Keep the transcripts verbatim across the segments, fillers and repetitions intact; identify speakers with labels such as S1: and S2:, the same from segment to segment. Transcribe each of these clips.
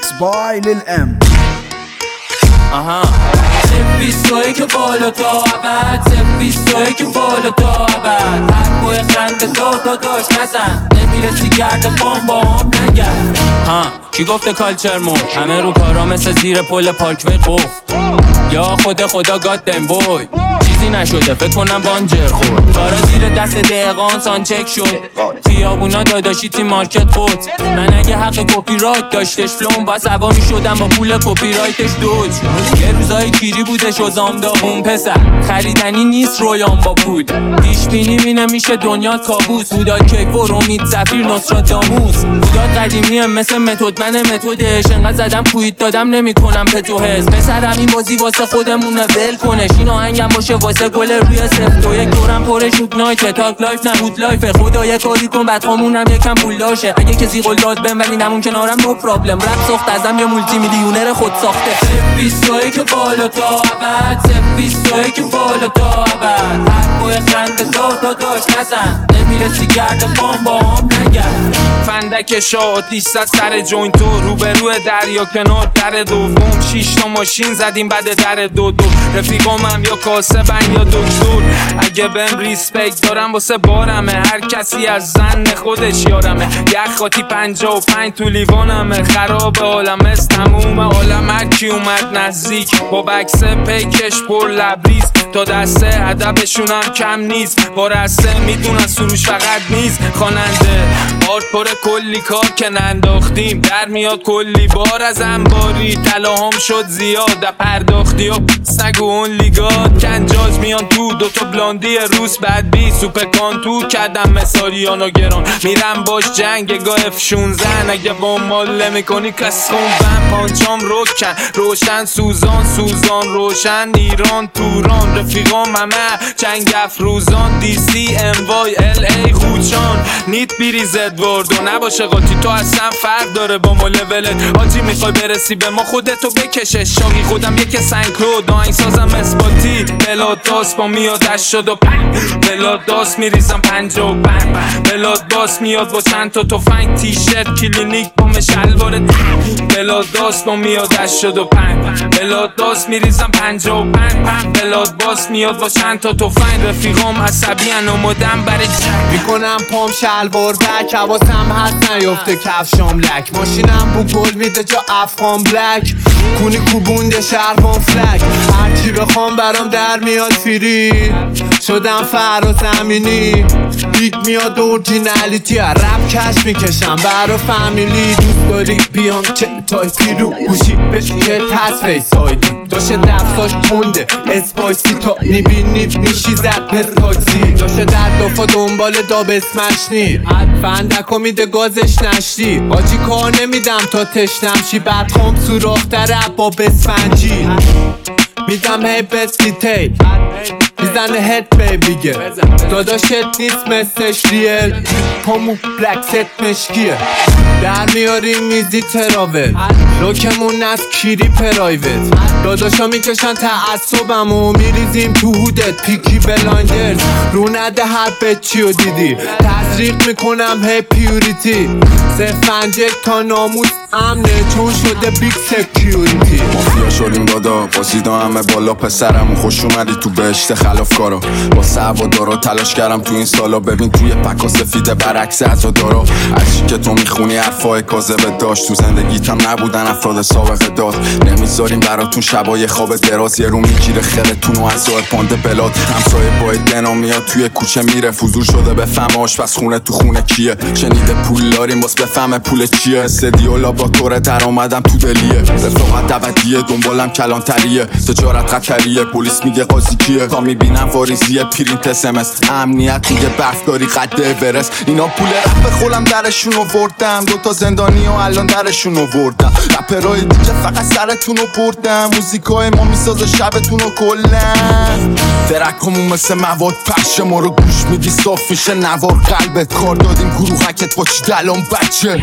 S1: Mixed by Lil M.
S2: آها بیستایی که بالا تا عبد سف بیستایی که بالا تا عبد هر کوه خنده تا تا داشت نزن نمیرسی گرد پام با هم نگرد. ها کی گفته کالچر مو همه رو کارا مثل زیر پل پارکوی قفل یا خود خدا گادم بوی چیزی نشده فکر کنم بانجر خورد کارا زیر دست دقیقان سان چک شد خیابونا داداشی تی مارکت خود من اگه حق کپی رایت داشتش فلوم با سوا می شدم با پول کپی رایتش دوج یه روزای کیری بوده شزام داغون پسر خریدنی نیست رویان با پول پیش بینی می نمیشه دنیا کابوس بودا کیک و رومید زفیر نصرات داموز بودا قدیمیه مثل متد من متدش انقدر زدم کویت دادم نمی کنم پتو حس پسرم این بازی واسه خودمونه ول کنش این آهنگم باشه واسه گل روی سفت و یک دورم پرش شد نایت تاک لایف نبود لایف خدا یه کاری کن بعد خامونم یکم پول داشه اگه کسی قول داد بهم ولی نمون کنارم نو پرابلم رپ ساخت ازم یه مولتی میلیونر خود ساخته بیستایی که بالا تا عبد سف بیستایی که بالا تا عبد هر کوه خنده تا تا داشت نزن نمیرسی گرد پام با هم نگرد.
S3: فندک شادیست از سر جوینتو روبرو دریا کنار در دوم شیش تا ماشین زدیم بعد در دو دو رفیقامم یا کاسبن یا دکتر اگه بهم ریسپکت دارم واسه بارمه هر کسی از زن خودش یارمه یک خاطی پنجا و پنج تو لیوانمه خراب عالم است تموم عالم هر کی اومد نزدیک با بکس پیکش پر لبریز تا دسته ادبشونم کم نیست با رسته میدونن سروش فقط نیست خواننده آرد پر کلی کار که ننداختیم در میاد کلی بار از انباری طلاهام شد زیاد پرداختی و سگ و اون لیگات کنجاز میان تو دوتا بلاندی روس بعد بی سوپر کانتور کردم مثالیانو گران میرم باش جنگ گاه اف شونزده اگه با مال میکنی کس خوندم پانچام روکن روشن سوزان سوزان روشن ایران توران رفیقام همه جنگ افروزان دی سی ام وای ال ای خوچان نیت بیری زدوارد و نباشه قاطی تو اصلا فرق داره با ما لولت آجی میخوای برسی به ما خودتو بکشه شاقی خودم یک سنکلو داینگ سازم اسپاتی بلاد داست با میاد هشتاد و پنج بلاد داست میریزم پنجا و پنج بلاد داست میاد با چند تا تفنگ تیشرت کلینیک با مشلوار بلاد داست با میاد هشتاد و پنج بلاد داست میریزم پنجا و پنج بلاد باست میاد با چند تا تفنگ رفیقام عصبی ان اومدم برای جنگ
S4: میکنم پام شلوار بک حواسم هست نیفته کفشام لک ماشینم بو گل میده جا افغان بلک کونی کوبونده شهربان فلک هرچی بخوام برام در میاد فری شدم فراز زمینی بیگ میاد اورجینالیتی رپ کش میکشم برا فامیلی دوست داری بیام چه تایپی رو گوشی بشی که تس فیسایدی داشته دفتاش تونده اسپایسی تا میبینی میشی زد پر تاکسی داشته در دفعه دنبال داب اسمش نی فندکو میده گازش نشتی آجی کار نمیدم تا تشنم شی بعد خوام سوراخ در با بسفنجی میدم هی بستی تی میزنه هد بیبیگه داداشت نیست مثلش ریل پامو بلک ست مشکیه در میاریم میزی تراول لوکمون از کیری پرایوت داداشا میکشن تعصبم و میریزیم تو هودت پیکی بلایندرز رو نده هر بچیو دیدی تزریق میکنم هی پیوریتی سفنجک تا ناموس امنه چون شده بیگ سکیوریتی
S5: مافیا شدیم دادا بازیدا همه بالا پسرمون خوش اومدی تو بهشت خلافکارا با سوادارا تلاش کردم تو این سالا ببین توی پکا سفیده برعکس عزادارا از چی که تو میخونی حرفای کاذبه داشت تو زندگیتم نبودن افراد سابقه داد نمیذاریم براتون شبای خواب دراز یه رو میگیره خیرتون و از راه پانده بلاد همسایه باید دنا میاد توی کوچه میره فضول شده بفهم آشپز خونه تو خونه کیه شنیده پول داریم باز بفهم پول چیه استدیو لابراتوار در اومدم تو دلیه رفاقت ابدیه دنبالم کلانتریه تجارت خطریه پلیس میگه قاضی کیه تا میبینم واریزیه پرینت اس ام اس امنیت میگه برفداری قد اورست اینا پول رپ خولم درشون آوردم دوتا زندانی و الان درشون آوردم رپرای دیگه فقط سرتون رو بردم موزیکای ما میسازه شبتون رو کلن درکمون مثل مواد پخش ما رو گوش میدی صاف میشه نوار قلبت کار دادیم گروهکت با چی دلان بچه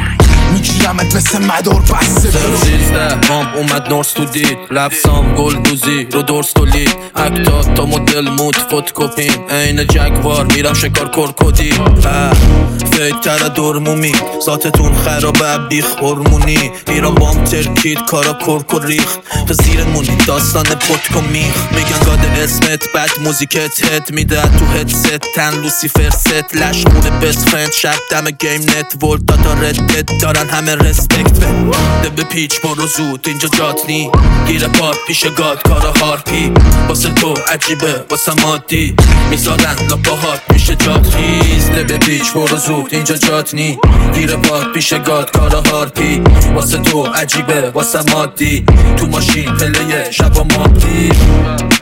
S5: میگیرمت مثل مدار بسته
S1: سیزده بام اومد نورس تو دید لفظام گل دوزی رو درست تولید اکتا تا مدل مود فوتکوپیم این جگوار میرم شکار کرکودی فکر دور مومی ذاتتون خرابه بیخ هرمونی میرم بام ترکید کارا کرکو ریخت تو زیر مونی داستان پتکو میخ میگن گاد اسمت بد موزیکت هد میده تو هدست تن لوسیفر ست لش خونه بست فرند شب دم گیم نت ولت داتا ردت دارن همه رسپکت ده به پیچ برو زود اینجا جات نی گیر پاد پیش گاد کارا هارپی واسه تو عجیبه واسه مادی میذارن لاپاهات میشه جات خیز ده به پیچ برو زود اینجا جات نی گیر پاد پیش گاد کارا هارپی واسه تو عجیبه واسه مادی تو ماشین پلیه شب و مادی